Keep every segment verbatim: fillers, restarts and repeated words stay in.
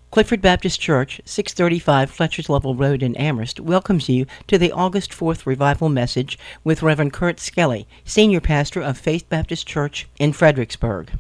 Clifford Baptist Church, six thirty-five Fletcher's Level Road in Amherst, welcomes you to the August fourth revival message with Reverend Kurt Skelly, Senior Pastor of Faith Baptist Church in Fredericksburg.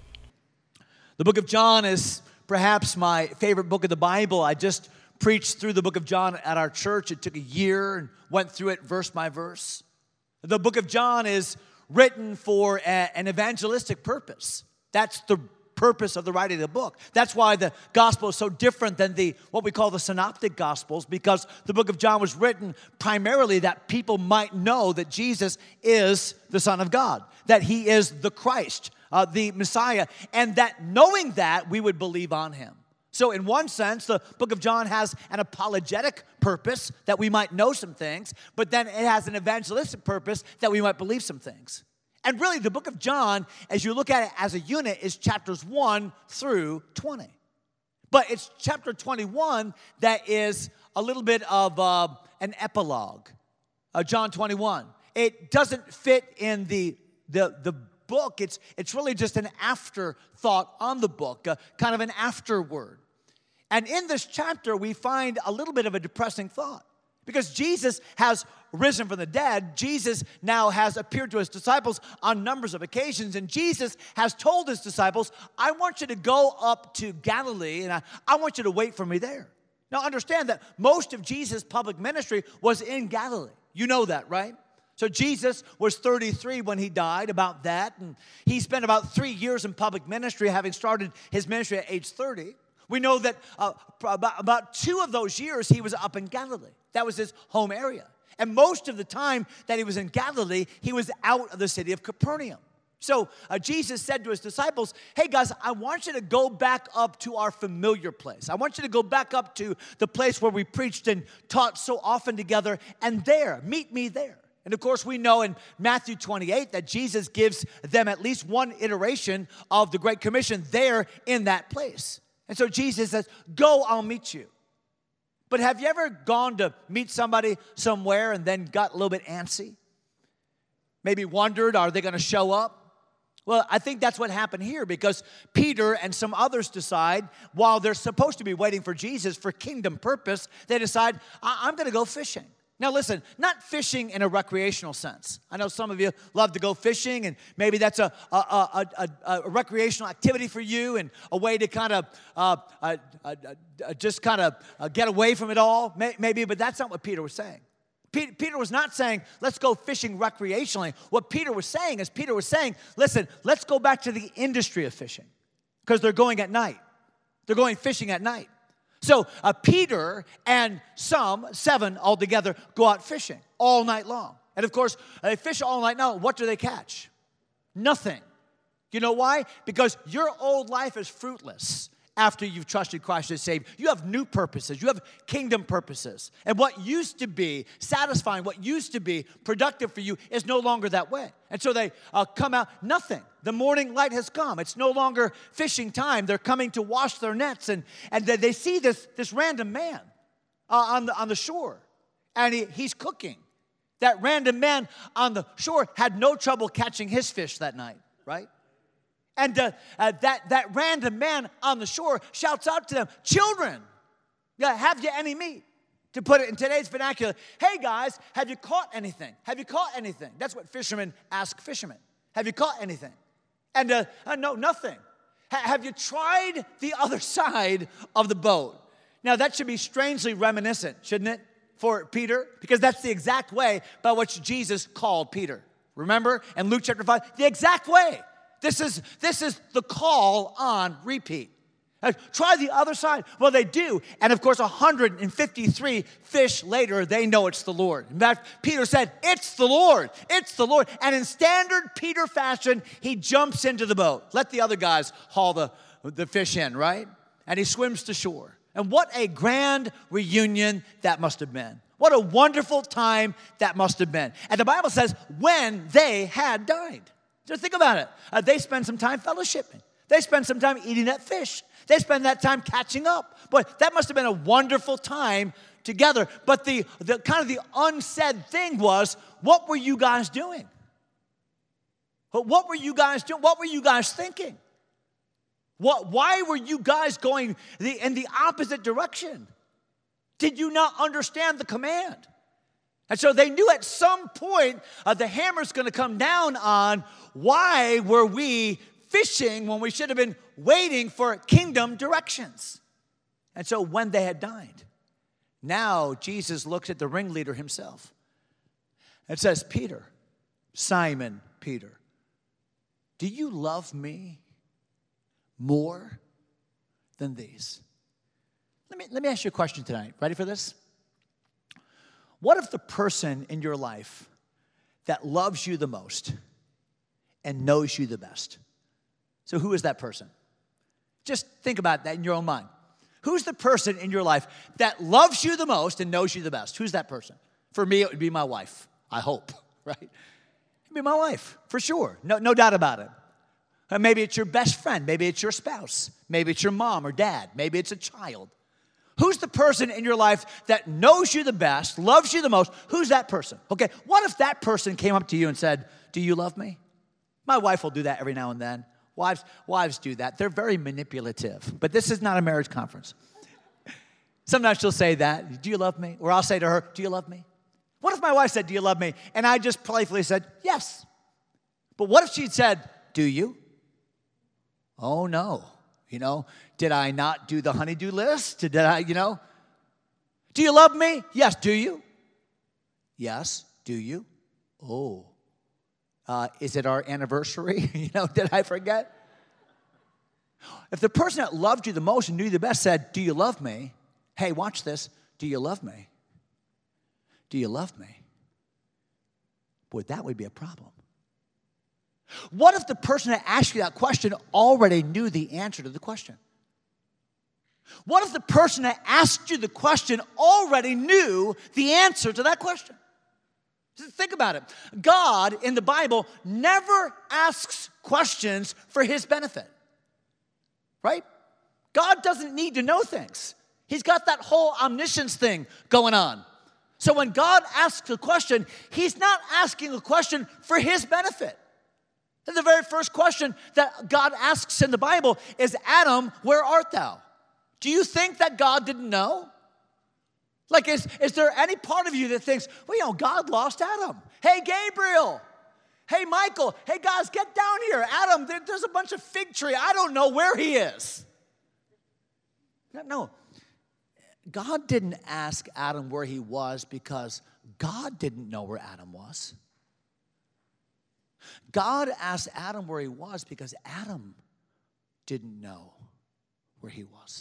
The book of John is perhaps my favorite book of the Bible. I just preached through the book of John at our church. It took a year and went through it verse by verse. The book of John is written for a, an evangelistic purpose. That's the purpose of the writing of the book. That's why the gospel is so different than the what we call the synoptic gospels, because the book of John was written primarily that people might know that Jesus is the Son of God, that he is the Christ, uh, the Messiah, and that knowing that, we would believe on him. So in one sense, the book of John has an apologetic purpose that we might know some things, but then it has an evangelistic purpose that we might believe some things. And really, the book of John, as you look at it as a unit, is chapters one through twenty. But it's chapter twenty-one that is a little bit of uh, an epilogue, uh, John twenty-one. It doesn't fit in the, the, the book. It's, it's really just an afterthought on the book, uh, kind of an afterword. And in this chapter, we find a little bit of a depressing thought. Because Jesus has risen from the dead, Jesus now has appeared to his disciples on numbers of occasions, and Jesus has told his disciples, I want you to go up to Galilee, and I, I want you to wait for me there. Now understand that most of Jesus' public ministry was in Galilee. You know that, right? So Jesus was thirty-three when he died, about that, and he spent about three years in public ministry, having started his ministry at age thirty. We know that uh, about, about two of those years he was up in Galilee. That was his home area. And most of the time that he was in Galilee, he was out of the city of Capernaum. So uh, Jesus said to his disciples, hey guys, I want you to go back up to our familiar place. I want you to go back up to the place where we preached and taught so often together, and there, meet me there. And of course, we know in Matthew twenty-eight that Jesus gives them at least one iteration of the Great Commission there in that place. And so Jesus says, go, I'll meet you. But have you ever gone to meet somebody somewhere and then got a little bit antsy? Maybe wondered, are they going to show up? Well, I think that's what happened here, because Peter and some others decide, while they're supposed to be waiting for Jesus for kingdom purpose, they decide, I- I'm going to go fishing. Now listen, not fishing in a recreational sense. I know some of you love to go fishing, and maybe that's a, a, a, a, a recreational activity for you and a way to kind of uh, uh, uh, uh, just kind of uh, get away from it all, maybe, but that's not what Peter was saying. Peter, Peter was not saying, let's go fishing recreationally. What Peter was saying is Peter was saying, listen, let's go back to the industry of fishing, because they're going at night. They're going fishing at night. So uh, Peter and some, seven altogether, go out fishing all night long. And of course, they fish all night long. What do they catch? Nothing. You know why? Because your old life is fruitless after you've trusted Christ as Savior. You have new purposes. You have kingdom purposes. And what used to be satisfying, what used to be productive for you is no longer that way. And so they uh, come out, nothing. The morning light has come. It's no longer fishing time. They're coming to wash their nets. And, and they, they see this, this random man uh, on, the, on the shore. And he, he's cooking. That random man on the shore had no trouble catching his fish that night, right? And uh, uh, that, that random man on the shore shouts out to them, children, yeah, have you any meat? To put it in today's vernacular, hey guys, have you caught anything? Have you caught anything? That's what fishermen ask fishermen. Have you caught anything? And uh, uh, no, nothing. Ha- have you tried the other side of the boat? Now that should be strangely reminiscent, shouldn't it, for Peter? Because that's the exact way by which Jesus called Peter. Remember in Luke chapter five, the exact way. This is, this is the call on repeat. Uh, try the other side. Well, they do. And of course, one hundred fifty-three fish later, they know it's the Lord. In fact, Peter said, it's the Lord. It's the Lord. And in standard Peter fashion, he jumps into the boat. Let the other guys haul the, the fish in, right? And he swims to shore. And what a grand reunion that must have been. What a wonderful time that must have been. And the Bible says, when they had dined. Just think about it. Uh, they spend some time fellowshipping. They spend some time eating that fish. They spend that time catching up. Boy, that must have been a wonderful time together. But the, the kind of the unsaid thing was, what were you guys doing? What were you guys doing? What were you guys thinking? What, why were you guys going the, in the opposite direction? Did you not understand the command? And so they knew at some point uh, the hammer's going to come down on why were we fishing when we should have been waiting for kingdom directions. And so when they had dined, now Jesus looks at the ringleader himself. It says, Peter, Simon Peter, do you love me more than these? Let me, let me ask you a question tonight. Ready for this? What if the person in your life that loves you the most and knows you the best? So who is that person? Just think about that in your own mind. Who's the person in your life that loves you the most and knows you the best? Who's that person? For me, it would be my wife. I hope, right? It'd be my wife, for sure. No, no doubt about it. Uh, maybe it's your best friend. Maybe it's your spouse. Maybe it's your mom or dad. Maybe it's a child. Who's the person in your life that knows you the best, loves you the most? Who's that person? Okay, what if that person came up to you and said, do you love me? My wife will do that every now and then. Wives, wives do that. They're very manipulative. But this is not a marriage conference. Sometimes she'll say that, do you love me? Or I'll say to her, do you love me? What if my wife said, do you love me? And I just playfully said, yes. But what if she'd said, do you? Oh, no. You know, did I not do the honey-do list? Did I, you know? Do you love me? Yes. Do you? Yes. Do you? Oh. Uh, is it our anniversary? You know, did I forget? If the person that loved you the most and knew you the best said, do you love me? Hey, watch this. Do you love me? Do you love me? Boy, that would be a problem. What if the person that asked you that question already knew the answer to the question? What if the person that asked you the question already knew the answer to that question? Think about it. God in the Bible never asks questions for his benefit. Right? God doesn't need to know things. He's got that whole omniscience thing going on. So when God asks a question, he's not asking a question for his benefit. And the very first question that God asks in the Bible is, Adam, where art thou? Do you think that God didn't know? Like, is, is there any part of you that thinks, well, you know, God lost Adam? Hey, Gabriel. Hey, Michael. Hey, guys, get down here. Adam, there, there's a bunch of fig tree. I don't know where he is. No. God didn't ask Adam where he was because God didn't know where Adam was. God asked Adam where he was because Adam didn't know where he was.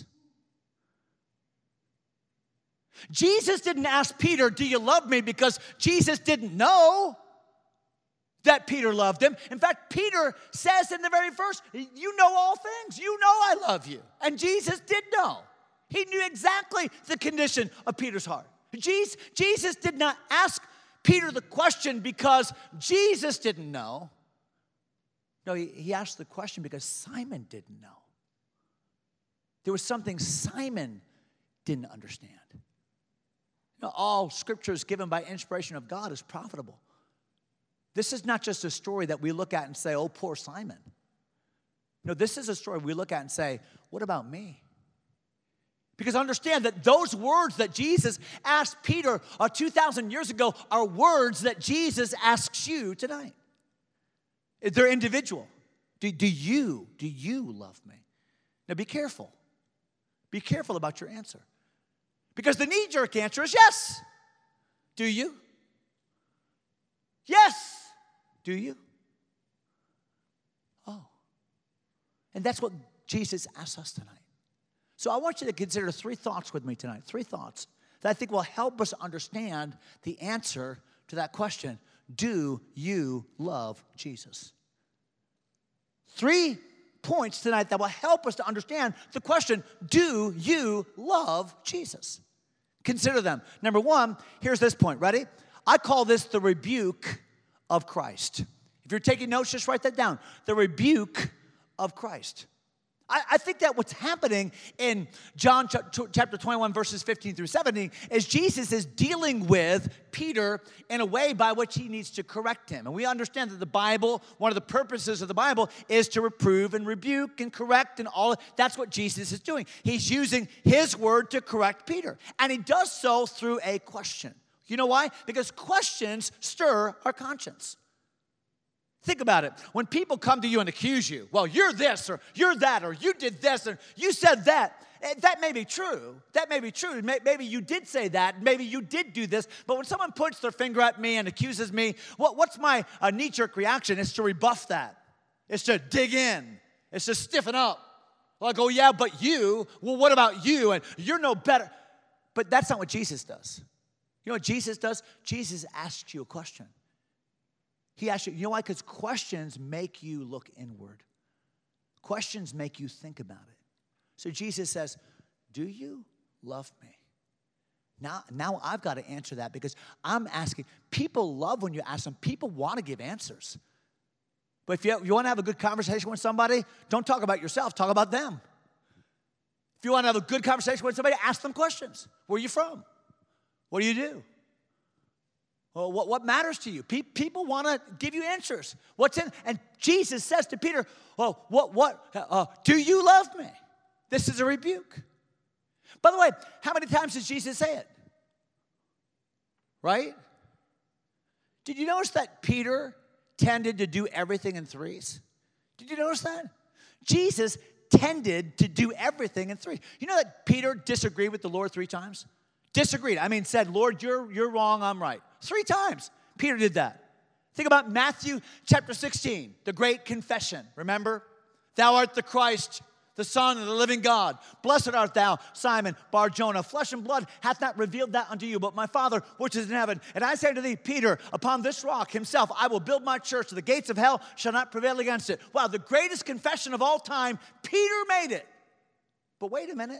Jesus didn't ask Peter, do you love me? Because Jesus didn't know that Peter loved him. In fact, Peter says in the very verse, you know all things. You know I love you. And Jesus did know. He knew exactly the condition of Peter's heart. Jesus, Jesus did not ask Peter the question because Jesus didn't know. No, he, he asked the question because Simon didn't know. There was something Simon didn't understand. You know, all scriptures given by inspiration of God is profitable. This is not just a story that we look at and say, oh, poor Simon. No, this is a story we look at and say, what about me? Because understand that those words that Jesus asked Peter uh, two thousand years ago are words that Jesus asks you tonight. They're individual. Do, do you, do you love me? Now be careful. Be careful about your answer. Because the knee-jerk answer is yes. Do you? Yes. Do you? Oh. And that's what Jesus asks us tonight. So I want you to consider three thoughts with me tonight. Three thoughts that I think will help us understand the answer to that question. Do you love Jesus? Three points tonight that will help us to understand the question, do you love Jesus? Consider them. Number one, here's this point. Ready? I call this the rebuke of Christ. If you're taking notes, just write that down. The rebuke of Christ. I, I think that what's happening in John chapter twenty-one, verses fifteen through seventeen, is Jesus is dealing with Peter in a way by which he needs to correct him. And we understand that the Bible, one of the purposes of the Bible, is to reprove and rebuke and correct and all. That's what Jesus is doing. He's using his word to correct Peter. And he does so through a question. You know why? Because questions stir our conscience. Think about it. When people come to you and accuse you, well, you're this, or you're that, or you did this, or you said that, that may be true. That may be true. Maybe you did say that. Maybe you did do this. But when someone points their finger at me and accuses me, what, what's my uh, knee-jerk reaction? It's to rebuff that. It's to dig in. It's to stiffen up. Like, oh, yeah, but you, well, what about you? And you're no better. But that's not what Jesus does. You know what Jesus does? Jesus asks you a question. He asks you, you know why? Because questions make you look inward. Questions make you think about it. So Jesus says, do you love me? Now, now I've got to answer that because I'm asking. People love when you ask them. People want to give answers. But if you, you want to have a good conversation with somebody, don't talk about yourself. Talk about them. If you want to have a good conversation with somebody, ask them questions. Where are you from? What do you do? Well, what, what matters to you? Pe- people want to give you answers. What's in? And Jesus says to Peter, "Oh, what? What? Uh, do you love me?" This is a rebuke. By the way, how many times does Jesus say it? Right? Did you notice that Peter tended to do everything in threes? Did you notice that? Jesus tended to do everything in threes. You know that Peter disagreed with the Lord three times? Disagreed. I mean, said, Lord, you're, you're wrong, I'm right. Three times Peter did that. Think about Matthew chapter sixteen, the great confession. Remember? Thou art the Christ, the Son of the living God. Blessed art thou, Simon Bar-Jonah. Flesh and blood hath not revealed that unto you, but my Father which is in heaven. And I say to thee, Peter, upon this rock himself I will build my church, and the gates of hell shall not prevail against it. Wow, the greatest confession of all time, Peter made it. But wait a minute.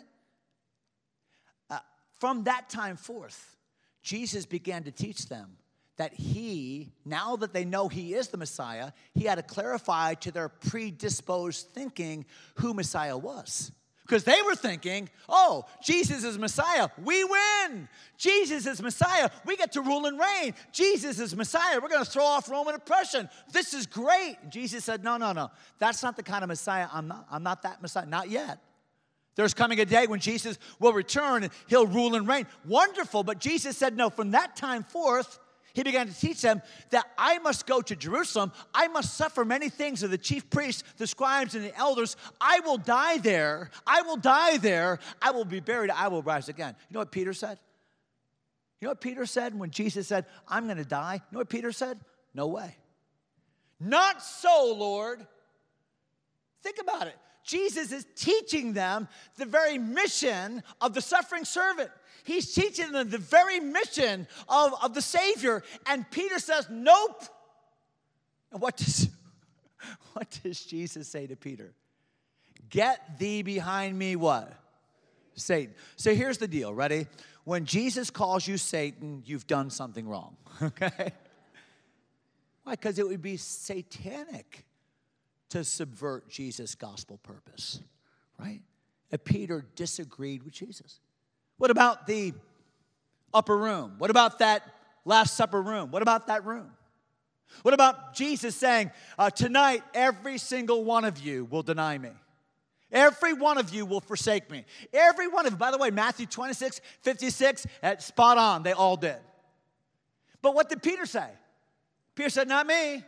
Uh, from that time forth, Jesus began to teach them that he, now that they know he is the Messiah, he had to clarify to their predisposed thinking who Messiah was. Because they were thinking, oh, Jesus is Messiah, we win. Jesus is Messiah, we get to rule and reign. Jesus is Messiah, we're going to throw off Roman oppression. This is great. And Jesus said, no, no, no. That's not the kind of Messiah. I'm not, I'm not that Messiah, not yet. There's coming a day when Jesus will return and he'll rule and reign. Wonderful, but Jesus said, no, from that time forth, he began to teach them that I must go to Jerusalem. I must suffer many things of the chief priests, the scribes, and the elders. I will die there. I will die there. I will be buried. I will rise again. You know what Peter said? You know what Peter said when Jesus said, I'm going to die? You know what Peter said? No way. Not so, Lord. Think about it. Jesus is teaching them the very mission of the suffering servant. He's teaching them the very mission of, of the Savior. And Peter says, nope. And what does, what does Jesus say to Peter? Get thee behind me, what? Satan. So here's the deal, ready? When Jesus calls you Satan, you've done something wrong, okay? Why? Because it would be satanic to subvert Jesus' gospel purpose, right? And Peter disagreed with Jesus. What about the upper room? What about that Last Supper room? What about that room? What about Jesus saying, uh, tonight every single one of you will deny me. Every one of you will forsake me. Every one of you. By the way, Matthew twenty-six, fifty-six, at spot on, they all did. But what did Peter say? Peter said, not me.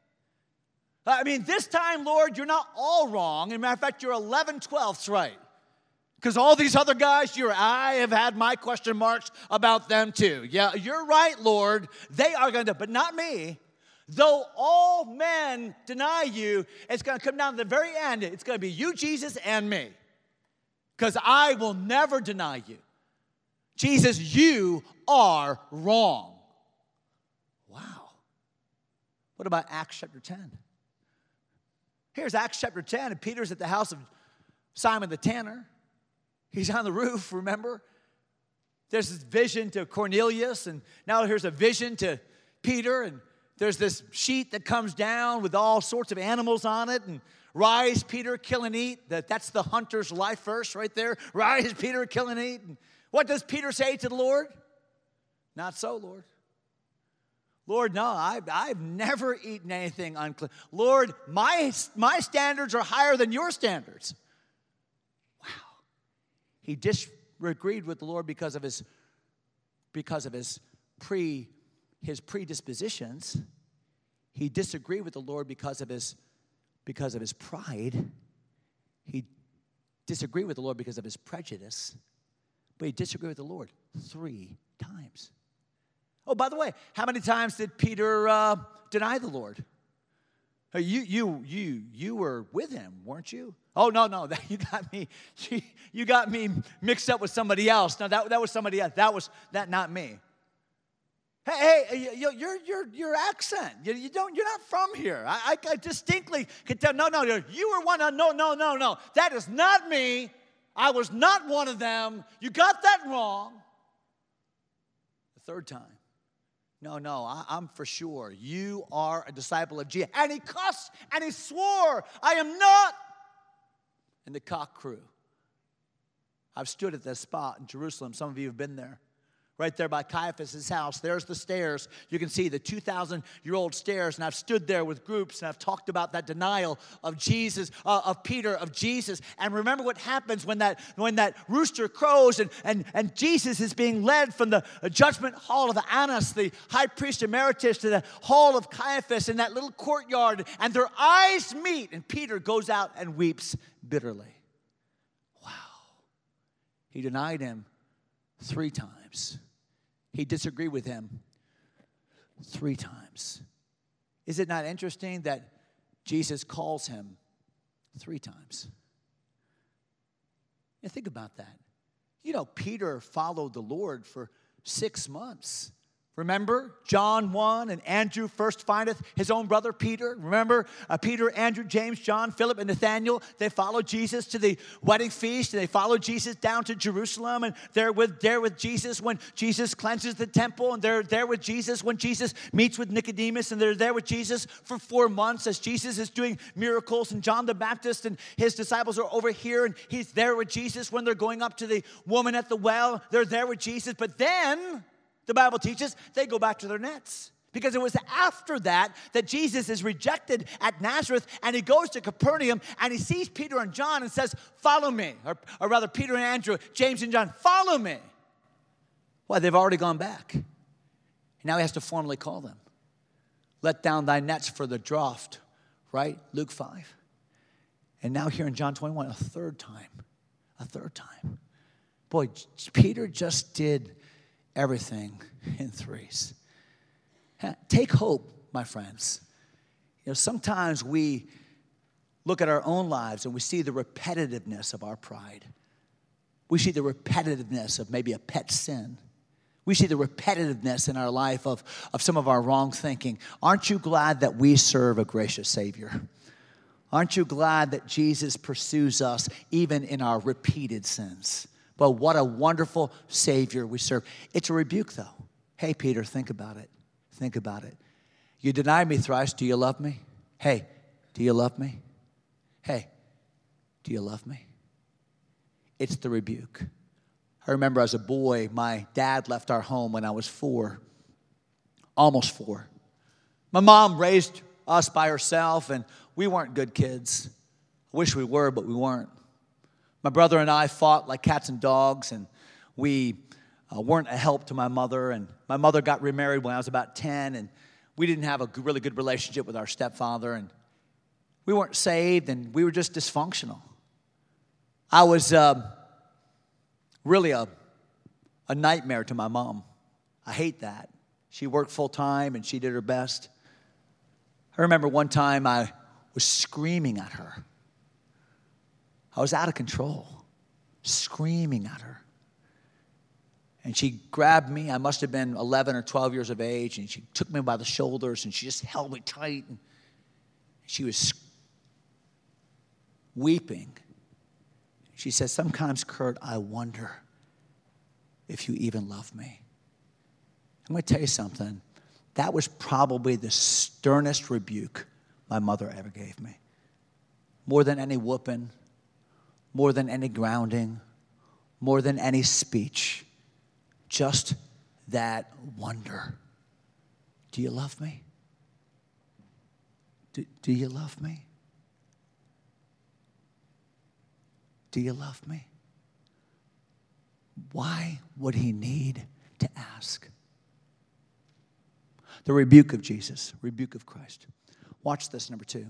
I mean, this time, Lord, you're not all wrong. As a matter of fact, you're eleven twelfths right. Because all these other guys, you're, I have had my question marks about them too. Yeah, you're right, Lord. They are going to, but not me. Though all men deny you, it's going to come down to the very end. It's going to be you, Jesus, and me. Because I will never deny you. Jesus, you are wrong. Wow. What about Acts chapter ten? Here's Acts chapter ten, and Peter's at the house of Simon the tanner. He's on the roof, remember? There's this vision to Cornelius, and now here's a vision to Peter, and there's this sheet that comes down with all sorts of animals on it, and Rise, Peter, kill and eat. That, that's the hunter's life verse right there. Rise, Peter, kill and eat. And what does Peter say to the Lord? Not so, Lord. Lord, no, I've, I've never eaten anything unclean. Lord, my, my standards are higher than your standards. Wow. He disagreed with the Lord because of his, because of his, pre, his predispositions. He disagreed with the Lord because of his, because of his pride. He disagreed with the Lord because of his prejudice. But he disagreed with the Lord three times. Oh, by the way, how many times did Peter uh, deny the Lord? Uh, You, you, you, you were with him, weren't you? Oh, no, no, that, you got me. You got me mixed up with somebody else. No, that, that was somebody else. That was that, not me. Hey, hey, your your your accent. You, you don't. You're not from here. I, I distinctly could tell. No, no, you were one. Of, no, no, no, no. That is not me. I was not one of them. You got that wrong. The third time. No, no, I, I'm for sure. You are a disciple of Jesus. And he cussed and he swore, I am not. And the cock crew. I've stood at this spot in Jerusalem. Some of you have been there. Right there by Caiaphas' house. There's the stairs. You can see the two thousand year old stairs. And I've stood there with groups and I've talked about that denial of Jesus, uh, of Peter, of Jesus. And remember what happens when that when that rooster crows and, and, and Jesus is being led from the judgment hall of Annas, the high priest emeritus, to the hall of Caiaphas in that little courtyard. And their eyes meet. And Peter goes out and weeps bitterly. Wow. He denied him three times. He disagreed with him three times. Is it not interesting that Jesus calls him three times? And think about that. You know, Peter followed the Lord for six months. Remember, John one, and Andrew first findeth his own brother Peter. Remember, uh, Peter, Andrew, James, John, Philip, and Nathaniel. They followed Jesus to the wedding feast, and they followed Jesus down to Jerusalem, and they're with, there with Jesus when Jesus cleanses the temple, and they're there with Jesus when Jesus meets with Nicodemus, and they're there with Jesus for four months as Jesus is doing miracles, and John the Baptist and his disciples are over here, and he's there with Jesus when they're going up to the woman at the well. They're there with Jesus, but then the Bible teaches they go back to their nets. Because it was after that that Jesus is rejected at Nazareth and he goes to Capernaum and he sees Peter and John and says, follow me. Or, or rather, Peter and Andrew, James and John, follow me. Why, they've already gone back. And now he has to formally call them. Let down thy nets for the draught, right? Luke five. And now here in John twenty-one, a third time. A third time. Boy, Peter just did everything in threes. Take hope, my friends. You know, sometimes we look at our own lives and we see the repetitiveness of our pride. We see the repetitiveness of maybe a pet sin. We see the repetitiveness in our life of, of some of our wrong thinking. Aren't you glad that we serve a gracious Savior? Aren't you glad that Jesus pursues us even in our repeated sins? But what a wonderful Savior we serve. It's a rebuke, though. Hey, Peter, think about it. Think about it. You denied me thrice. Do you love me? Hey, do you love me? Hey, do you love me? It's the rebuke. I remember as a boy, my dad left our home when I was four, almost four. My mom raised us by herself, and we weren't good kids. I wish we were, but we weren't. My brother and I fought like cats and dogs, and we uh, weren't a help to my mother. And my mother got remarried when I was about ten, and we didn't have a good, really good relationship with our stepfather, and we weren't saved, and we were just dysfunctional. I was uh, really a, a nightmare to my mom. I hate that. She worked full-time, and she did her best. I remember one time I was screaming at her. I was out of control, screaming at her. And she grabbed me. I must have been eleven or twelve years of age, and she took me by the shoulders, and she just held me tight. And she was weeping. She said, sometimes, Kurt, I wonder if you even love me. I'm going to tell you something. That was probably the sternest rebuke my mother ever gave me. more than any whooping, more than any grounding, more than any speech, just that wonder. Do you love me? Do, do you love me? Do you love me? Why would he need to ask? The rebuke of Jesus, rebuke of Christ. Watch this, number two.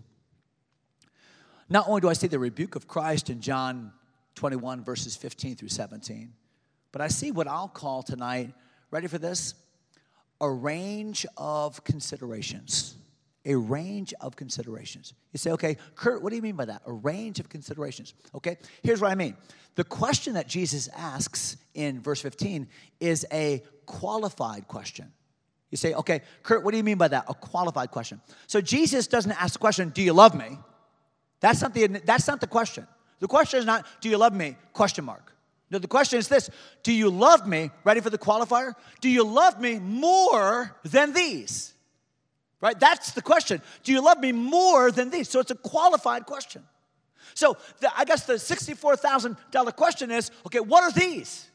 Not only do I see the rebuke of Christ in John twenty-one, verses fifteen through seventeen, but I see what I'll call tonight, ready for this? A range of considerations. A range of considerations. You say, okay, Kurt, what do you mean by that? A range of considerations. Okay, here's what I mean. The question that Jesus asks in verse fifteen is a qualified question. You say, okay, Kurt, what do you mean by that? A qualified question. So Jesus doesn't ask the question, do you love me? That's not the, that's not the question. The question is not, do you love me? Question mark. No, the question is this, do you love me? Ready for the qualifier? Do you love me more than these? Right? That's the question. Do you love me more than these? So it's a qualified question. So the, I guess the sixty-four thousand dollars question is, okay, what are these?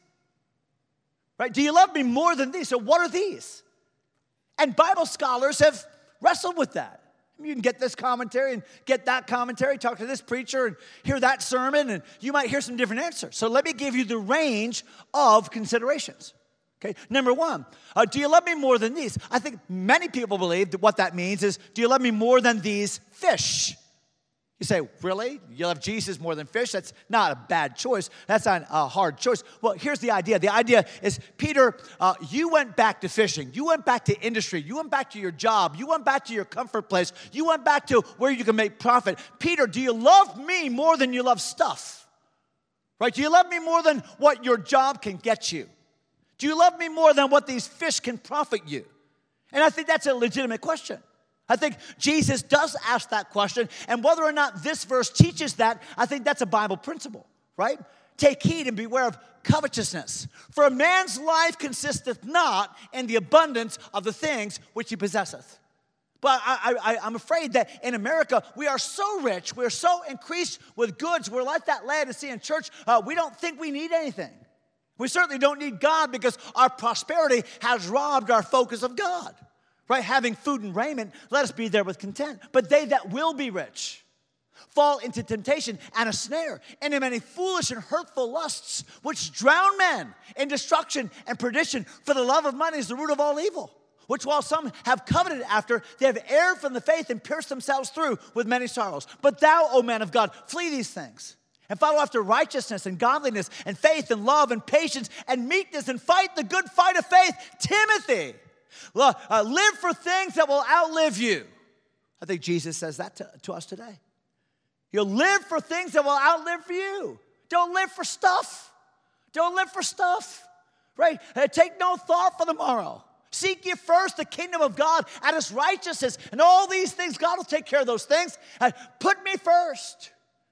Right? Do you love me more than these? So what are these? And Bible scholars have wrestled with that. You can get this commentary and get that commentary, talk to this preacher and hear that sermon, and you might hear some different answers. So let me give you the range of considerations. Okay, number one, uh, do you love me more than these? I think many people believe that what that means is, do you love me more than these fish? You say, really? You love Jesus more than fish? That's not a bad choice. That's not a hard choice. Well, here's the idea. The idea is, Peter, uh, you went back to fishing. You went back to industry. You went back to your job. You went back to your comfort place. You went back to where you can make profit. Peter, do you love me more than you love stuff? Right? Do you love me more than what your job can get you? Do you love me more than what these fish can profit you? And I think that's a legitimate question. I think Jesus does ask that question, and whether or not this verse teaches that, I think that's a Bible principle, right? Take heed and beware of covetousness. For a man's life consisteth not in the abundance of the things which he possesseth. But I, I, I'm afraid that in America, we are so rich, we're so increased with goods, we're like that Laodicean church, uh, we don't think we need anything. We certainly don't need God because our prosperity has robbed our focus of God. Right, having food and raiment, let us be there with content. But they that will be rich fall into temptation and a snare, and in many foolish and hurtful lusts, which drown men in destruction and perdition. For the love of money is the root of all evil, which while some have coveted after, they have erred from the faith and pierced themselves through with many sorrows. But thou, O man of God, flee these things, and follow after righteousness and godliness and faith and love and patience and meekness, and fight the good fight of faith. Timothy, Uh, live for things that will outlive you. I think Jesus says that to, to us today. You'll live for things that will outlive you. Don't live for stuff. Don't live for stuff. Right? Uh, take no thought for tomorrow. Seek ye first the kingdom of God and his righteousness, and all these things, God will take care of those things. Uh, put me first.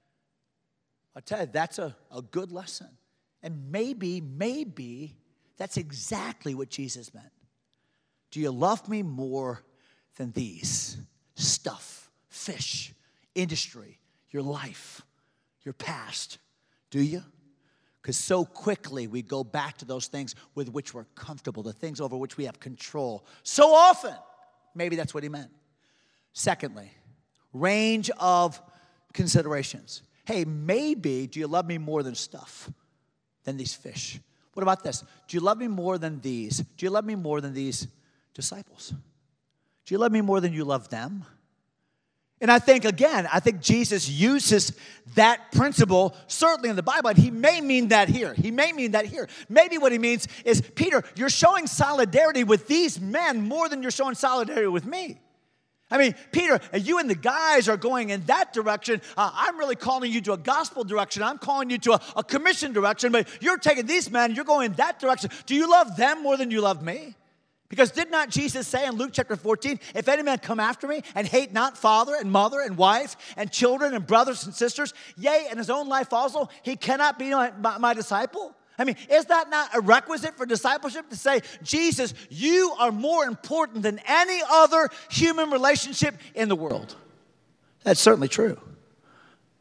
I tell you, that's a, a good lesson. And maybe, maybe that's exactly what Jesus meant. Do you love me more than these? Stuff, fish, industry, your life, your past. Do you? Because so quickly we go back to those things with which we're comfortable, the things over which we have control. So often, maybe that's what he meant. Secondly, range of considerations. Hey, maybe do you love me more than stuff, than these fish? What about this? Do you love me more than these? Do you love me more than these disciples? Do you love me more than you love them? And I think, again, I think Jesus uses that principle certainly in the Bible, and he may mean that here. He may mean that here. Maybe what he means is, Peter, you're showing solidarity with these men more than you're showing solidarity with me. I mean, Peter, you and the guys are going in that direction. Uh, I'm really calling you to a gospel direction. I'm calling you to a, a commission direction, but you're taking these men, you're going in that direction. Do you love them more than you love me? Because did not Jesus say in Luke chapter fourteen, if any man come after me and hate not father and mother and wife and children and brothers and sisters, yea, and his own life also, he cannot be my, my, my disciple? I mean, is that not a requisite for discipleship to say, Jesus, you are more important than any other human relationship in the world? That's certainly true.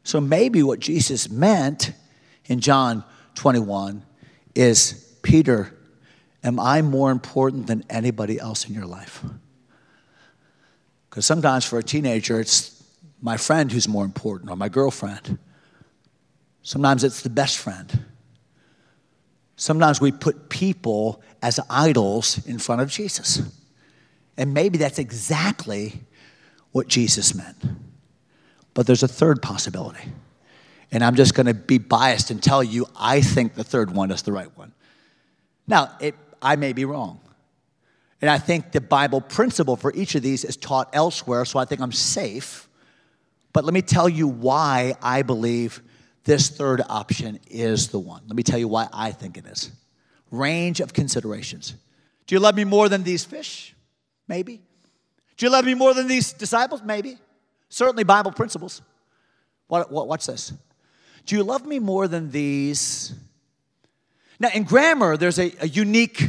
So maybe what Jesus meant in John twenty-one is, Peter, am I more important than anybody else in your life? Because sometimes for a teenager, it's my friend who's more important, or my girlfriend. Sometimes it's the best friend. Sometimes we put people as idols in front of Jesus. And maybe that's exactly what Jesus meant. But there's a third possibility. And I'm just going to be biased and tell you I think the third one is the right one. Now, it, I may be wrong. And I think the Bible principle for each of these is taught elsewhere, so I think I'm safe. But let me tell you why I believe this third option is the one. Let me tell you why I think it is. Range of considerations. Do you love me more than these fish? Maybe. Do you love me more than these disciples? Maybe. Certainly Bible principles. What, what, watch this. Do you love me more than these? Now, in grammar, there's a, a unique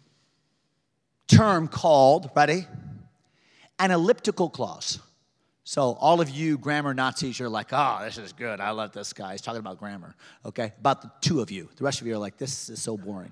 term called, ready? An elliptical clause. So all of you grammar Nazis, you're like, oh, this is good. I love this guy. He's talking about grammar, okay? About the two of you. The rest of you are like, this is so boring.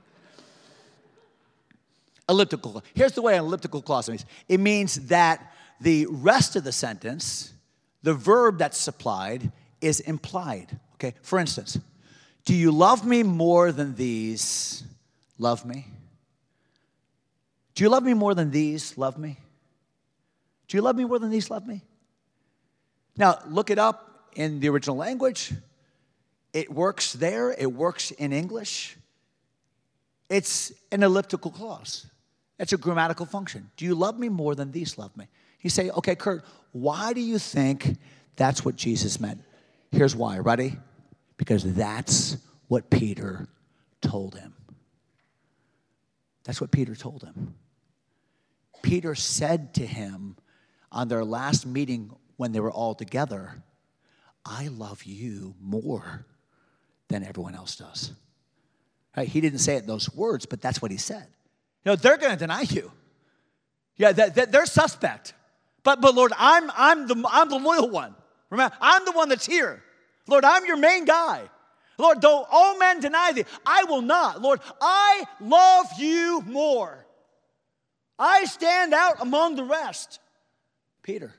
Elliptical. Here's the way an elliptical clause means. It means that the rest of the sentence, the verb that's supplied, is implied, okay? For instance, do you love me more than these love me? Do you love me more than these love me? Do you love me more than these love me? Now, look it up in the original language. It works there. It works in English. It's an elliptical clause. It's a grammatical function. Do you love me more than these love me? You say, okay, Kurt, why do you think that's what Jesus meant? Here's why. Ready? Because that's what Peter told him. That's what Peter told him. Peter said to him on their last meeting when they were all together, I love you more than everyone else does. Right? He didn't say it in those words, but that's what he said. You know, they're going to deny you. Yeah, they're suspect. But, but Lord, I'm, I'm, the, I'm the loyal one. Remember, I'm the one that's here. Lord, I'm your main guy. Lord, though all men deny thee, I will not. Lord, I love you more. I stand out among the rest. Peter,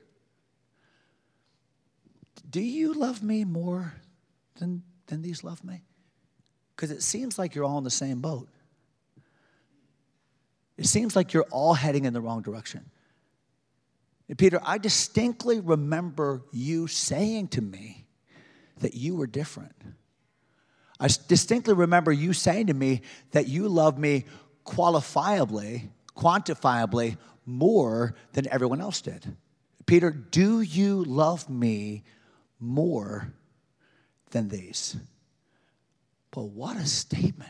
do you love me more than, than these love me? Because it seems like you're all in the same boat. It seems like you're all heading in the wrong direction. And Peter, I distinctly remember you saying to me that you were different. I distinctly remember you saying to me that you love me qualifiably, quantifiably more than everyone else did. Peter, do you love me more than these? But what a statement.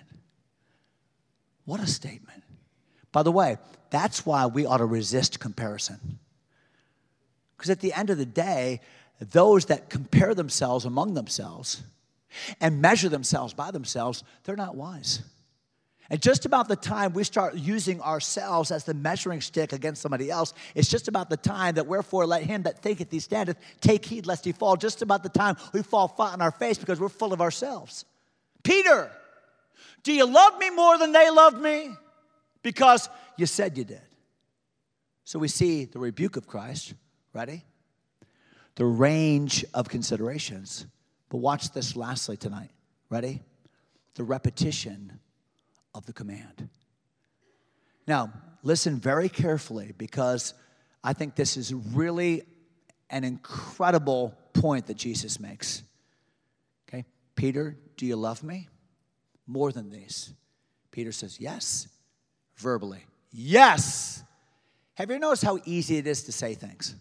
What a statement. By the way, that's why we ought to resist comparison. Because at the end of the day, those that compare themselves among themselves and measure themselves by themselves, they're not wise. And just about the time we start using ourselves as the measuring stick against somebody else, it's just about the time that wherefore let him that thinketh he standeth take heed lest he fall. Just about the time we fall flat on our face because we're full of ourselves. Peter, do you love me more than they loved me? Because you said you did. So we see the rebuke of Christ. Ready? The range of considerations. But watch this lastly tonight. Ready? The repetition of the command. Now, listen very carefully because I think this is really an incredible point that Jesus makes. Okay? Peter, do you love me more than these? Peter says, yes. Verbally. Yes. Have you noticed how easy it is to say things?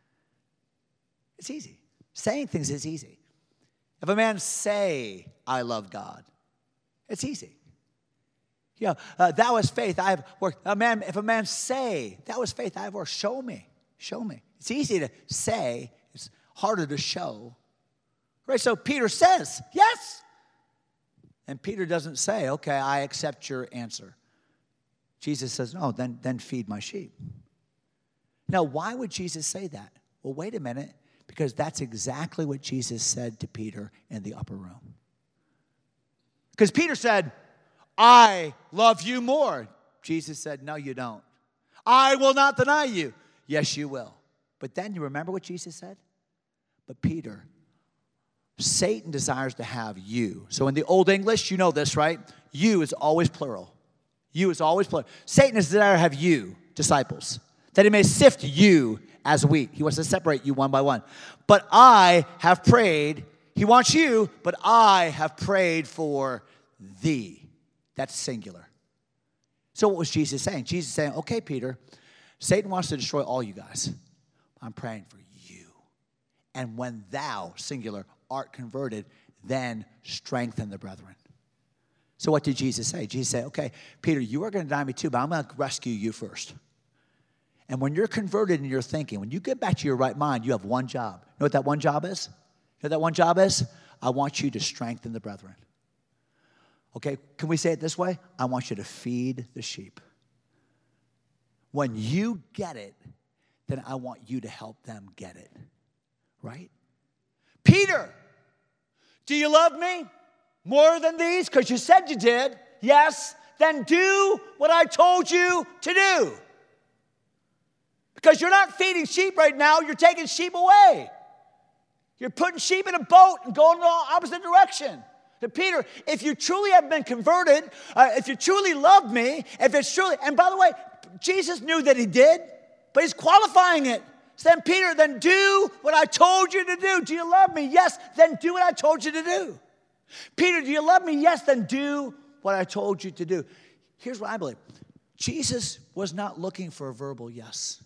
It's easy. Saying things is easy. If a man say, I love God, it's easy. You know, uh, thou hast faith, I have worked. A man, if a man say, thou hast faith, I have worked, show me. Show me. It's easy to say. It's harder to show. Right? So Peter says, yes. And Peter doesn't say, okay, I accept your answer. Jesus says, no, then, then feed my sheep. Now, why would Jesus say that? Well, wait a minute. Because that's exactly what Jesus said to Peter in the upper room. Because Peter said, I love you more. Jesus said, no, you don't. I will not deny you. Yes, you will. But then you remember what Jesus said? But Peter, Satan desires to have you. So in the Old English, you know this, right? You is always plural. You is always plural. Satan is desire to have you, disciples, that he may sift you as wheat. He wants to separate you one by one. But I have prayed. He wants you, but I have prayed for thee. That's singular. So what was Jesus saying? Jesus saying, okay, Peter, Satan wants to destroy all you guys. I'm praying for you. And when thou, singular, art converted, then strengthen the brethren. So what did Jesus say? Jesus said, okay, Peter, you are going to deny me too, but I'm going to rescue you first. And when you're converted in your thinking, when you get back to your right mind, you have one job. You know what that one job is? You know what that one job is? I want you to strengthen the brethren. Okay, can we say it this way? I want you to feed the sheep. When you get it, then I want you to help them get it. Right? Peter, do you love me more than these? Because you said you did. Yes. Then do what I told you to do. Because you're not feeding sheep right now. You're taking sheep away. You're putting sheep in a boat and going in the opposite direction. To Peter, if you truly have been converted, uh, if you truly love me, if it's truly, and by the way, Jesus knew that he did, but he's qualifying it. So then Peter, then do what I told you to do. Do you love me? Yes, then do what I told you to do. Peter, do you love me? Yes, then do what I told you to do. Here's what I believe. Jesus was not looking for a verbal yes.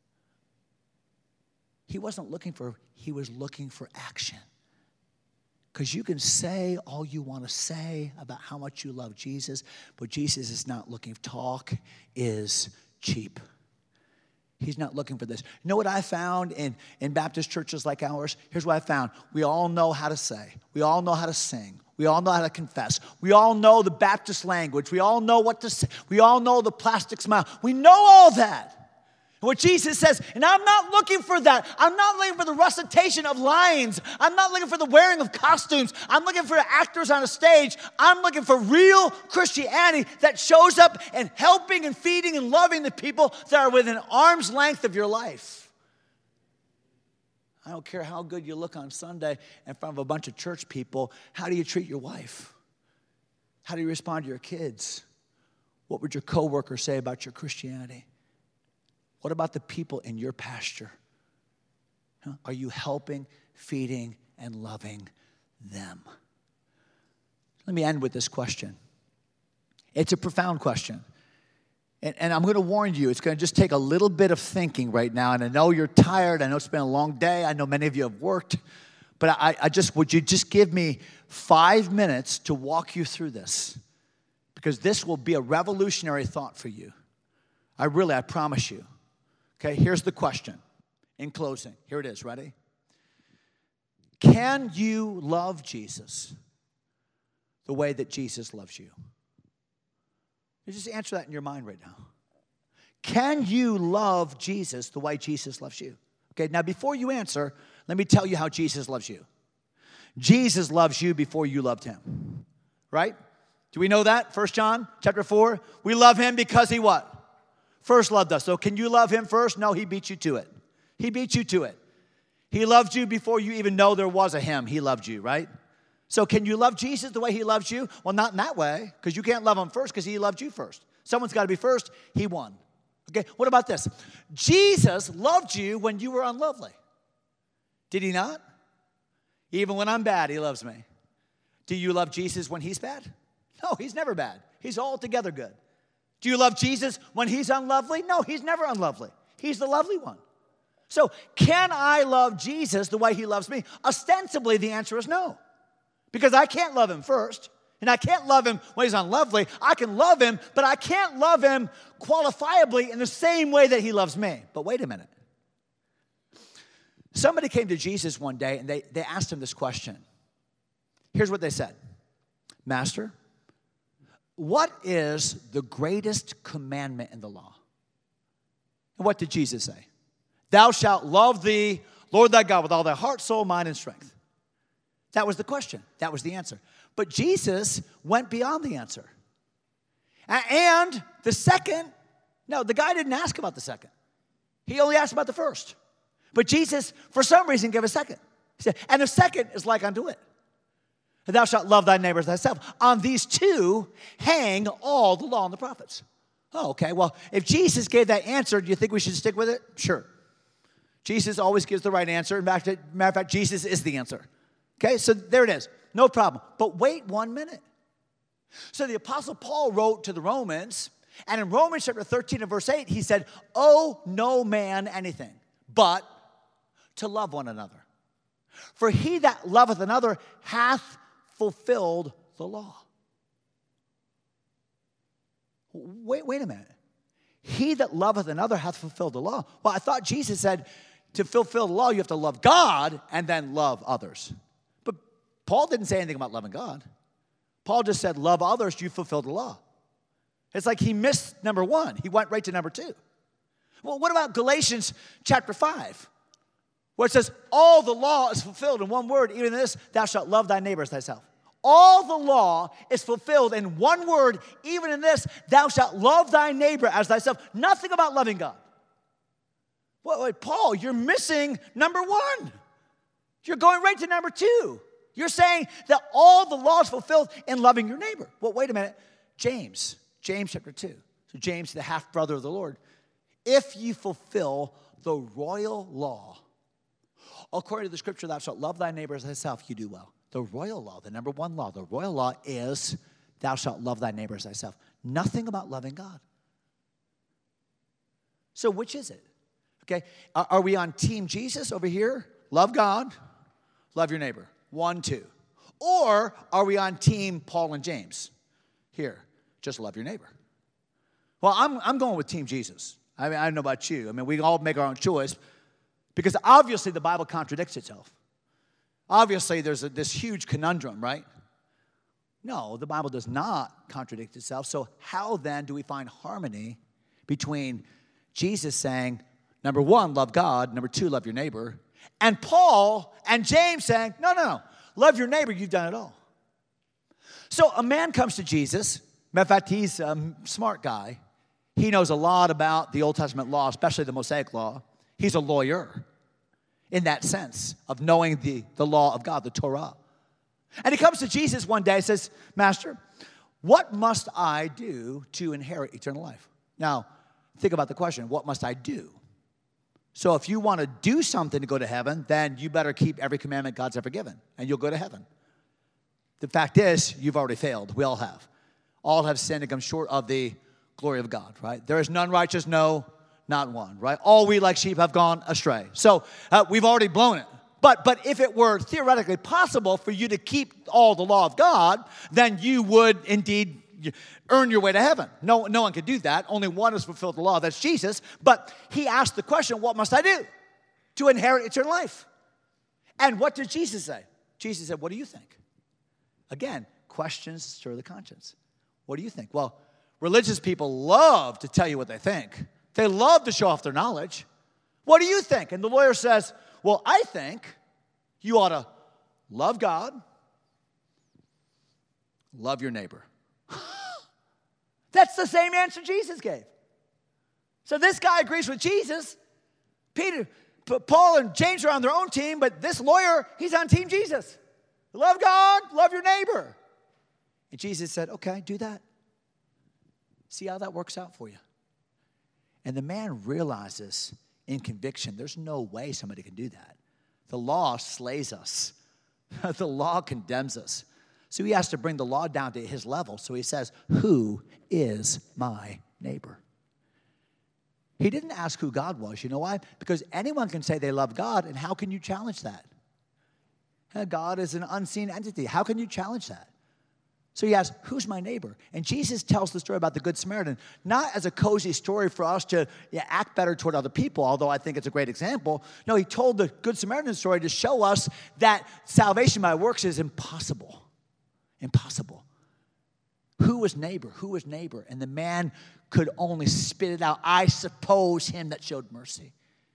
He wasn't looking for, he was looking for action. Because you can say all you want to say about how much you love Jesus, but Jesus is not looking. Talk is cheap. He's not looking for this. You know what I found in, in Baptist churches like ours? Here's what I found. We all know how to say. We all know how to sing. We all know how to confess. We all know the Baptist language. We all know what to say. We all know the plastic smile. We know all that. And what Jesus says, and I'm not looking for that. I'm not looking for the recitation of lines. I'm not looking for the wearing of costumes. I'm looking for actors on a stage. I'm looking for real Christianity that shows up and helping and feeding and loving the people that are within arm's length of your life. I don't care how good you look on Sunday in front of a bunch of church people. How do you treat your wife? How do you respond to your kids? What would your coworkers say about your Christianity? What about the people in your pasture? Huh? Are you helping, feeding, and loving them? Let me end with this question. It's a profound question. And, and I'm going to warn you, it's going to just take a little bit of thinking right now. And I know you're tired. I know it's been a long day. I know many of you have worked. But I, I just, would you just give me five minutes to walk you through this? Because this will be a revolutionary thought for you. I really, I promise you. Okay, here's the question in closing. Here it is. Ready? Can you love Jesus the way that Jesus loves you? You just answer that in your mind right now. Can you love Jesus the way Jesus loves you? Okay, now before you answer, let me tell you how Jesus loves you. Jesus loves you before you loved him. Right? Do we know that? First John chapter four. We love him because he what? First loved us. So can you love him first? No, he beat you to it. He beat you to it. He loved you before you even know there was a him. He loved you, right? So can you love Jesus the way he loves you? Well, not in that way, because you can't love him first because he loved you first. Someone's got to be first. He won. Okay, what about this? Jesus loved you when you were unlovely. Did he not? Even when I'm bad, he loves me. Do you love Jesus when he's bad? No, he's never bad. He's altogether good. Do you love Jesus when he's unlovely? No, he's never unlovely. He's the lovely one. So can I love Jesus the way he loves me? Ostensibly, the answer is no. Because I can't love him first. And I can't love him when he's unlovely. I can love him, but I can't love him qualifiably in the same way that he loves me. But wait a minute. Somebody came to Jesus one day and they, they asked him this question. Here's what they said. Master, what is the greatest commandment in the law? And what did Jesus say? Thou shalt love the Lord thy God with all thy heart, soul, mind, and strength. That was the question. That was the answer. But Jesus went beyond the answer. And the second, no, the guy didn't ask about the second. He only asked about the first. But Jesus, for some reason, gave a second. He said, and the second is like unto it. Thou shalt love thy neighbor as thyself. On these two hang all the law and the prophets. Oh, okay. Well, if Jesus gave that answer, do you think we should stick with it? Sure. Jesus always gives the right answer. In fact, matter of fact, Jesus is the answer. Okay, so there it is. No problem. But wait one minute. So the Apostle Paul wrote to the Romans, and in Romans chapter thirteen and verse eight, he said, owe no man anything but to love one another. For he that loveth another hath fulfilled the law. Wait, wait a minute. He that loveth another hath fulfilled the law. Well, I thought Jesus said to fulfill the law, you have to love God and then love others. But Paul didn't say anything about loving God. Paul just said, love others, you fulfilled the law. It's like he missed number one. He went right to number two. Well, what about Galatians chapter five? Where it says, all the law is fulfilled in one word, even this, thou shalt love thy neighbor as thyself. All the law is fulfilled in one word, even in this, thou shalt love thy neighbor as thyself. Nothing about loving God. Wait, wait, Paul, you're missing number one. You're going right to number two. You're saying that all the law is fulfilled in loving your neighbor. Well, wait a minute. James, James chapter two. So James, the half-brother of the Lord. If you fulfill the royal law, according to the scripture, thou shalt love thy neighbor as thyself, you do well. The royal law, the number one law, the royal law is thou shalt love thy neighbor as thyself. Nothing about loving God. So which is it? Okay, are, are we on team Jesus over here? Love God, love your neighbor. One, two. Or are we on team Paul and James? Here, just love your neighbor. Well, I'm, I'm going with team Jesus. I mean, I don't know about you. I mean, we all make our own choice because obviously the Bible contradicts itself. Obviously, there's a, this huge conundrum, right? No, the Bible does not contradict itself. So how then do we find harmony between Jesus saying, number one, love God, number two, love your neighbor, and Paul and James saying, no, no, no, love your neighbor, you've done it all. So a man comes to Jesus. Matter of fact, he's a smart guy. He knows a lot about the Old Testament law, especially the Mosaic law. He's a lawyer in that sense of knowing the, the law of God, the Torah. And he comes to Jesus one day and says, Master, what must I do to inherit eternal life? Now, think about the question, what must I do? So if you want to do something to go to heaven, then you better keep every commandment God's ever given, and you'll go to heaven. The fact is, you've already failed. We all have. All have sinned and come short of the glory of God, right? There is none righteous, no, not one, right? All we like sheep have gone astray. So uh, we've already blown it. But, but if it were theoretically possible for you to keep all the law of God, then you would indeed earn your way to heaven. No, no one could do that. Only one has fulfilled the law. That's Jesus. But he asked the question, what must I do to inherit eternal life? And what did Jesus say? Jesus said, what do you think? Again, questions stir the conscience. What do you think? Well, religious people love to tell you what they think. They love to show off their knowledge. What do you think? And the lawyer says, well, I think you ought to love God, love your neighbor. That's the same answer Jesus gave. So this guy agrees with Jesus. Peter, Paul and James are on their own team, but this lawyer, he's on team Jesus. Love God, love your neighbor. And Jesus said, okay, do that. See how that works out for you. And the man realizes in conviction, there's no way somebody can do that. The law slays us. The law condemns us. So he has to bring the law down to his level. So he says, who is my neighbor? He didn't ask who God was. You know why? Because anyone can say they love God, and how can you challenge that? God is an unseen entity. How can you challenge that? So he asks, who's my neighbor? And Jesus tells the story about the Good Samaritan, not as a cozy story for us to yeah, act better toward other people, although I think it's a great example. No, he told the Good Samaritan story to show us that salvation by works is impossible. Impossible. Who was neighbor? Who was neighbor? And the man could only spit it out. I suppose him that showed mercy.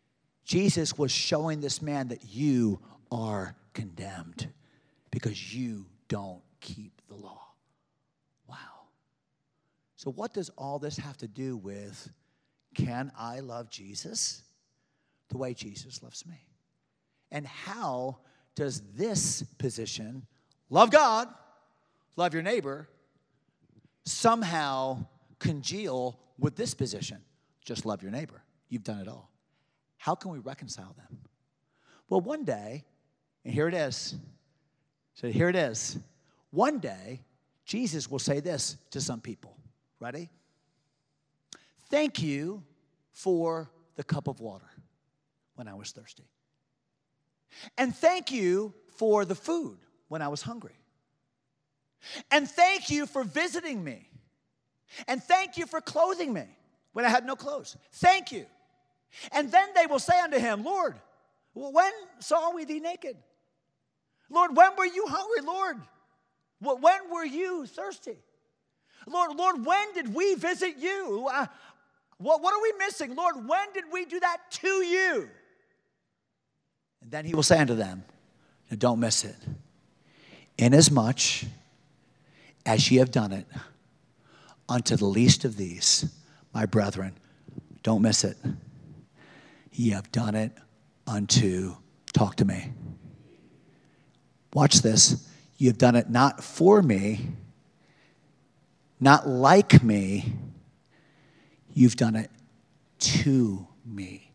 Jesus was showing this man that you are condemned because you don't keep the law. Wow. So what does all this have to do with, can I love Jesus the way Jesus loves me? And how does this position, love God, love your neighbor, somehow congeal with this position, just love your neighbor? You've done it all. How can we reconcile them? Well, one day, and here it is. So here it is. One day, Jesus will say this to some people. Ready? Thank you for the cup of water when I was thirsty. And thank you for the food when I was hungry. And thank you for visiting me. And thank you for clothing me when I had no clothes. Thank you. And then they will say unto him, Lord, when saw we thee naked? Lord, when were you hungry? Lord, when were you thirsty? Lord, Lord, when did we visit you? Uh, what, what are we missing? Lord, when did we do that to you? And then he will say unto them, and don't miss it, inasmuch as ye have done it unto the least of these, my brethren, don't miss it, ye have done it unto, talk to me. Watch this. You have done it not for me, not like me. You've done it to me.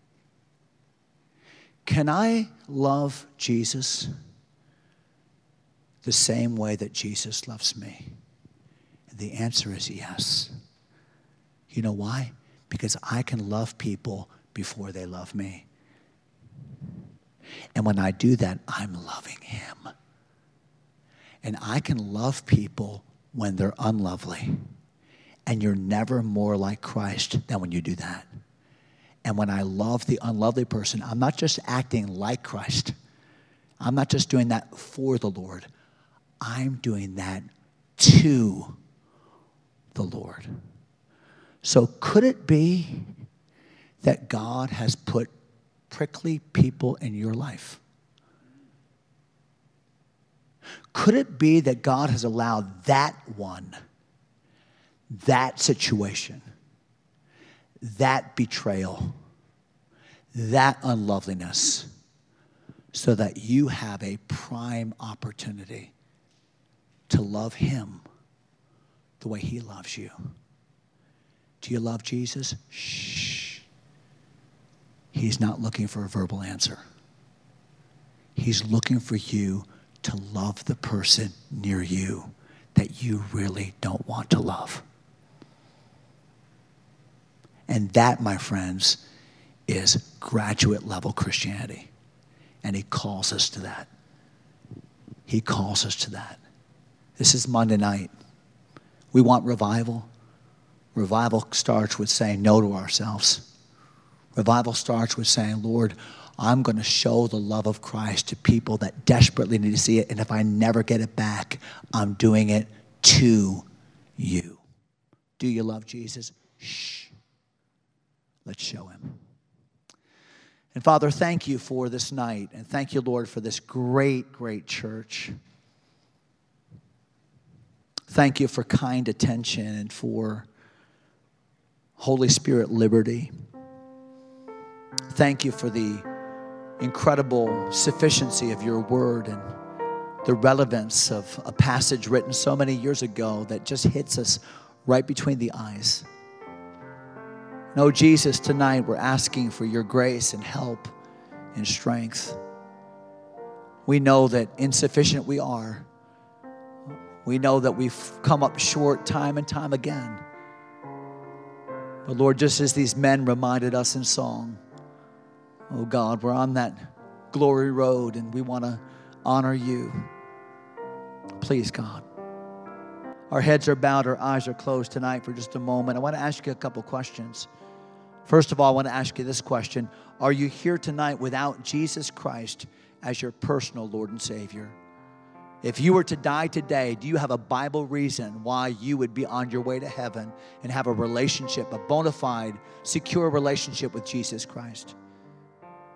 Can I love Jesus the same way that Jesus loves me? And the answer is yes. You know why? Because I can love people before they love me. And when I do that, I'm loving him. And I can love people when they're unlovely. And you're never more like Christ than when you do that. And when I love the unlovely person, I'm not just acting like Christ. I'm not just doing that for the Lord. I'm doing that to the Lord. So could it be that God has put prickly people in your life? Could it be that God has allowed that one, that situation, that betrayal, that unloveliness, so that you have a prime opportunity to love him the way he loves you? Do you love Jesus? Shh. He's not looking for a verbal answer. He's looking for you to love the person near you that you really don't want to love. And that, my friends, is graduate level Christianity. And he calls us to that. He calls us to that. This is Monday night. We want revival. Revival starts with saying no to ourselves. Revival starts with saying, Lord, I'm going to show the love of Christ to people that desperately need to see it. And if I never get it back, I'm doing it to you. Do you love Jesus? Shh. Let's show him. And Father, thank you for this night. And thank you, Lord, for this great, great church. Thank you for kind attention and for Holy Spirit liberty. Thank you for the incredible sufficiency of your word and the relevance of a passage written so many years ago that just hits us right between the eyes. No, Jesus, tonight we're asking for your grace and help and strength. We know that insufficient we are. We know that we've come up short time and time again. But Lord, just as these men reminded us in song, oh God, we're on that glory road and we want to honor you. Please, God. Our heads are bowed, our eyes are closed tonight for just a moment. I want to ask you a couple questions. First of all, I want to ask you this question. Are you here tonight without Jesus Christ as your personal Lord and Savior? If you were to die today, do you have a Bible reason why you would be on your way to heaven and have a relationship, a bona fide, secure relationship with Jesus Christ?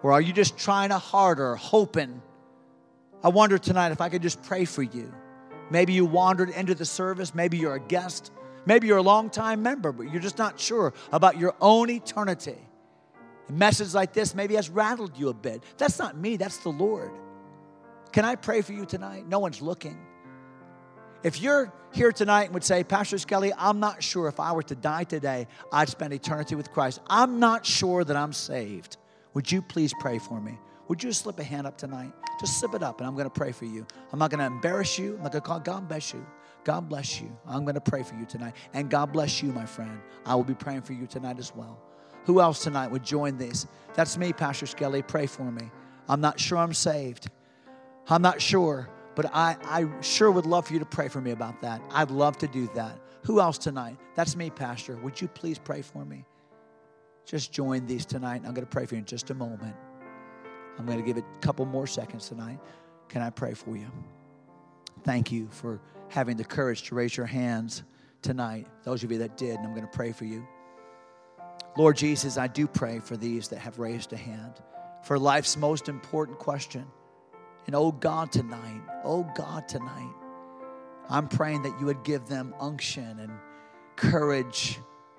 Or are you just trying to harder, hoping? I wonder tonight if I could just pray for you. Maybe you wandered into the service. Maybe you're a guest. Maybe you're a long-time member, but you're just not sure about your own eternity. A message like this maybe has rattled you a bit. That's not me. That's the Lord. Can I pray for you tonight? No one's looking. If you're here tonight and would say, Pastor Skelly, I'm not sure if I were to die today, I'd spend eternity with Christ. I'm not sure that I'm saved. Would you please pray for me? Would you slip a hand up tonight? Just slip it up, and I'm going to pray for you. I'm not going to embarrass you. I'm not going to call God bless you. God bless you. I'm going to pray for you tonight. And God bless you, my friend. I will be praying for you tonight as well. Who else tonight would join this? That's me, Pastor Skelly. Pray for me. I'm not sure I'm saved. I'm not sure, but I, I sure would love for you to pray for me about that. I'd love to do that. Who else tonight? That's me, Pastor. Would you please pray for me? Just join these tonight. I'm going to pray for you in just a moment. I'm going to give it a couple more seconds tonight. Can I pray for you? Thank you for having the courage to raise your hands tonight. Those of you that did, and I'm going to pray for you. Lord Jesus, I do pray for these that have raised a hand for life's most important question. And oh God, tonight, oh God, tonight, I'm praying that you would give them unction and courage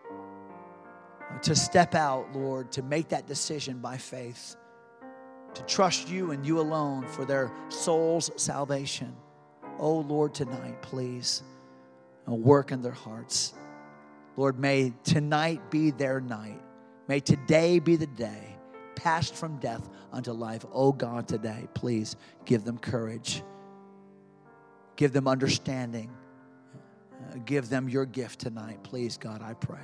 to step out, Lord, to make that decision by faith, to trust you and you alone for their soul's salvation. Oh Lord, tonight, please, work in their hearts. Lord, may tonight be their night. May today be the day, passed from death unto life. Oh God, today, please give them courage. Give them understanding. Uh, give them your gift tonight. Please, God, I pray.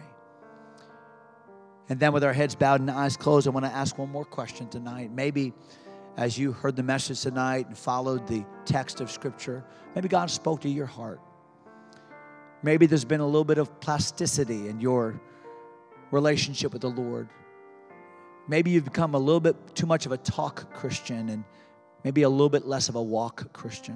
And then with our heads bowed and eyes closed, I want to ask one more question tonight. Maybe as you heard the message tonight and followed the text of Scripture, maybe God spoke to your heart. Maybe there's been a little bit of plasticity in your relationship with the Lord. Maybe you've become a little bit too much of a talk Christian and maybe a little bit less of a walk Christian.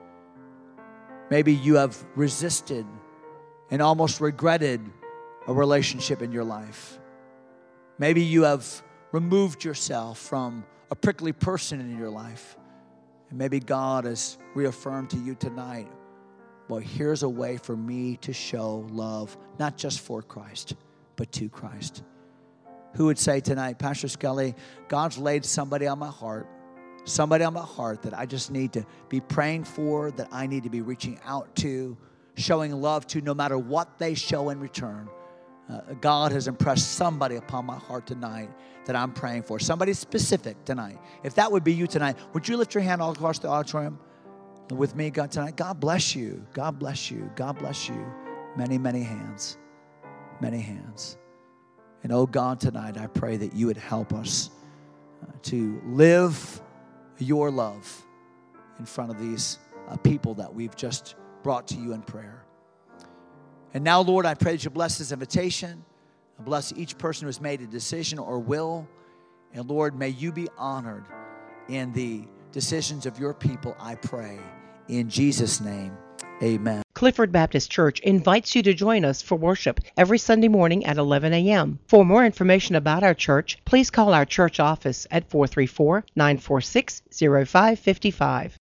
Maybe you have resisted and almost regretted a relationship in your life. Maybe you have removed yourself from a prickly person in your life. And maybe God has reaffirmed to you tonight, well, here's a way for me to show love, not just for Christ, but to Christ. Who would say tonight, Pastor Skelly, God's laid somebody on my heart, somebody on my heart that I just need to be praying for, that I need to be reaching out to, showing love to, no matter what they show in return. Uh, God has impressed somebody upon my heart tonight that I'm praying for. Somebody specific tonight. If that would be you tonight, would you lift your hand all across the auditorium with me, God, tonight? God bless you. God bless you. God bless you. Many, many hands. Many hands. And oh God, tonight I pray that you would help us uh, to live your love in front of these uh, people that we've just brought to you in prayer. And now, Lord, I pray that you bless this invitation. Bless each person who has made a decision or will. And Lord, may you be honored in the decisions of your people, I pray. In Jesus' name, amen. Clifford Baptist Church invites you to join us for worship every Sunday morning at eleven a.m. For more information about our church, please call our church office at four three four, nine four six, zero five five five.